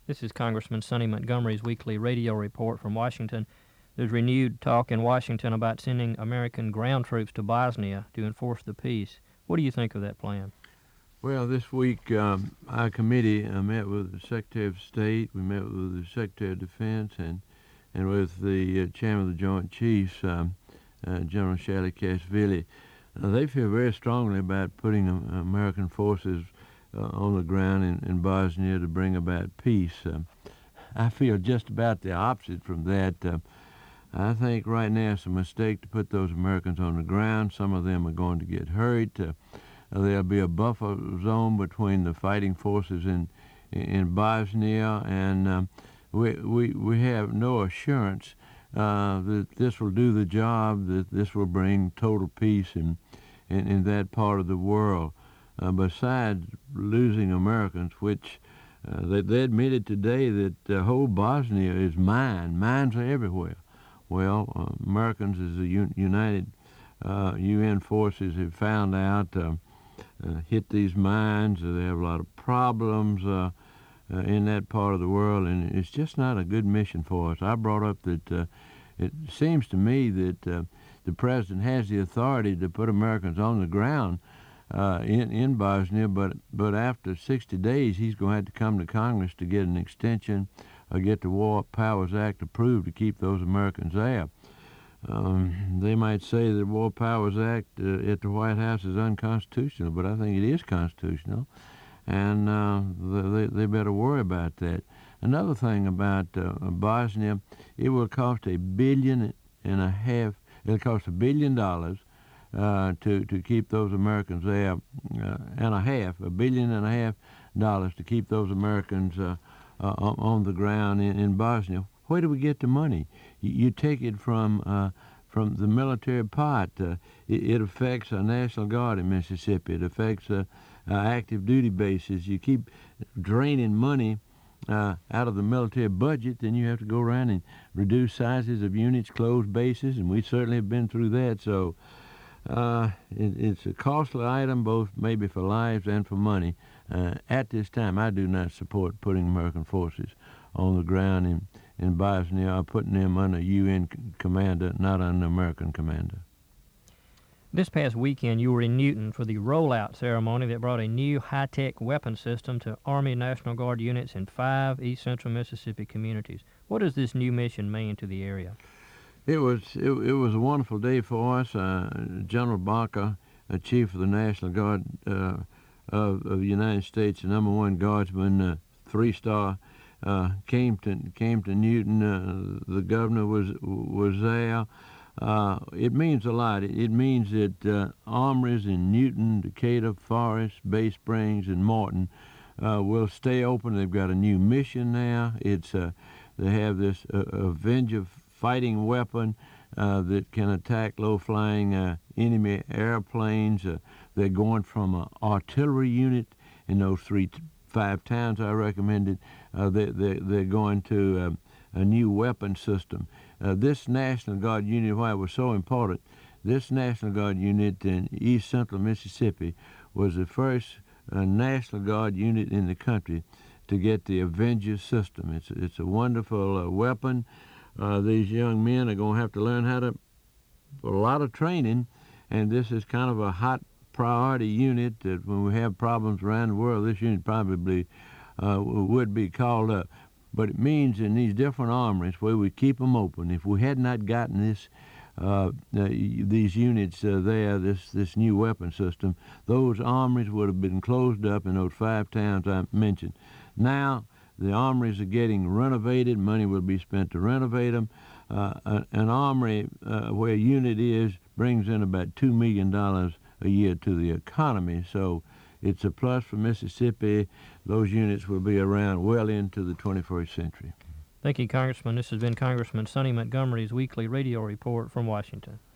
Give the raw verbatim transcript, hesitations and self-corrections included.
This is Congressman Sonny Montgomery's weekly radio report from Washington. There's renewed talk in Washington about sending American ground troops to Bosnia to enforce the peace. What do you think of that plan? Well, this week um, our committee uh, met with the Secretary of State, we met with the Secretary of Defense, and, and with the uh, Chairman of the Joint Chiefs, um, uh, General Shalikashvili. Uh, they feel very strongly about putting um, American forces uh, on the ground in, in Bosnia to bring about peace. Uh, I feel just about the opposite from that. Uh, I think right now it's a mistake to put those Americans on the ground. Some of them are going to get hurt. Uh, there'll be a buffer zone between the fighting forces in in Bosnia, and um, we, we we have no assurance uh, that this will do the job, that this will bring total peace in in, in that part of the world. Uh, besides losing Americans, which uh, they, they admitted today that the whole Bosnia is mine. Mines are everywhere. Well, uh, Americans as the un- United uh, U N forces have found out, uh, uh, hit these mines. Uh, they have a lot of problems uh, uh, in that part of the world, and it's just not a good mission for us. I brought up that uh, it seems to me that uh, the president has the authority to put Americans on the ground uh, in, in Bosnia, but, but after sixty days, he's going to have to come to Congress to get an extension or get the War Powers Act approved to keep those Americans there. Um, they might say the War Powers Act uh, at the White House is unconstitutional, but I think it is constitutional, and uh, they, they better worry about that. Another thing about uh, Bosnia, it will cost a billion and a half, it'll cost a billion dollars uh, to, to keep those Americans there, uh, and a half, a billion and a half dollars to keep those Americans uh, Uh, on the ground in, in Bosnia. Where do we get the money? You, you take it from uh, from the military pot. Uh, it, it affects our National Guard in Mississippi. It affects uh, uh, active duty bases. You keep draining money uh, out of the military budget, then you have to go around and reduce sizes of units, close bases, and we certainly have been through that. So uh, it, it's a costly item, both maybe for lives and for money. Uh, at this time, I do not support putting American forces on the ground in, in Bosnia or putting them under U N c- commander, not under American commander. This past weekend, you were in Newton for the rollout ceremony that brought a new high-tech weapon system to Army National Guard units in five East Central Mississippi communities. What does this new mission mean to the area? It was it, it was a wonderful day for us. Uh, General Barker, uh, Chief of the National Guard uh, Of, of the United States, the number one guardsman, uh, three-star, uh, came to came to Newton. Uh, the governor was was there. Uh, it means a lot. It, it means that uh, armories in Newton, Decatur, Forest, Bay Springs, and Morton uh, will stay open. They've got a new mission now. It's uh, they have this uh, Avenger fighting weapon uh, that can attack low-flying uh, enemy airplanes. Uh, They're going from an artillery unit in those three, five towns I recommended. Uh, they, they, they're going to um, a new weapon system. Uh, this National Guard unit, why it was so important, this National Guard unit in East Central Mississippi was the first uh, National Guard unit in the country to get the Avenger system. It's, it's a wonderful uh, weapon. Uh, these young men are going to have to learn how to, a lot of training, and this is kind of a hot priority unit that when we have problems around the world, this unit probably uh, would be called up. But it means in these different armories where we keep them open, if we had not gotten this, uh, uh, these units uh, there, this, this new weapon system, those armories would have been closed up in those five towns I mentioned. Now the armories are getting renovated. Money will be spent to renovate them. Uh, an armory uh, where a unit is brings in about two million dollars a year to the economy, so it's a plus for Mississippi. Those units will be around well into the twenty-first century. Thank you, Congressman. This has been Congressman Sonny Montgomery's weekly radio report from Washington.